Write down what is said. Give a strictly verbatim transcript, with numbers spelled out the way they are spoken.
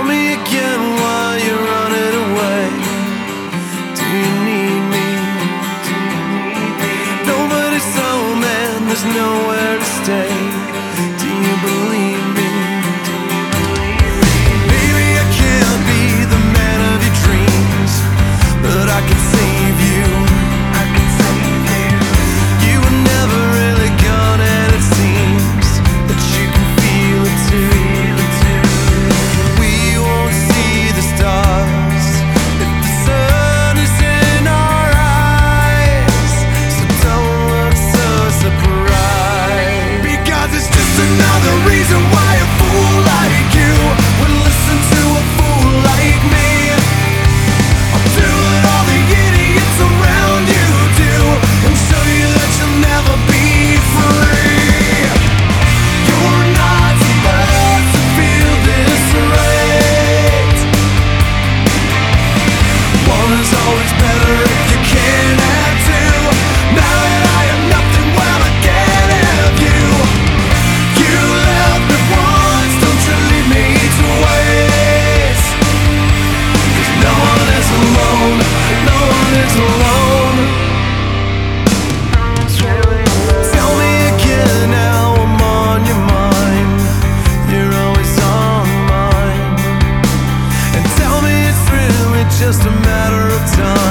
me again why you're running away. Do you need me? Nobody's home and there's nowhere to stay. Do you believe me? Baby, I can't be the man of your dreams, but I can save you. I can save you. You were never really gone, and it seems that you can feel it too. We won't see the stars if the sun is in our eyes, so don't look so surprised, because it's just another reason why a fool like you would listen to a fool like me. I'll do what all the idiots around you do, and show you that you'll never be free. You're not supposed to feel this right. One is always better if you can't have two. Now that I have nothing, well, I can't have you. You left me once, don't you leave me twice. 'Cause no one is alone, no one is alone. Tell me again how I'm on your mind. You're always on mine. And tell me it's really just a matter of time.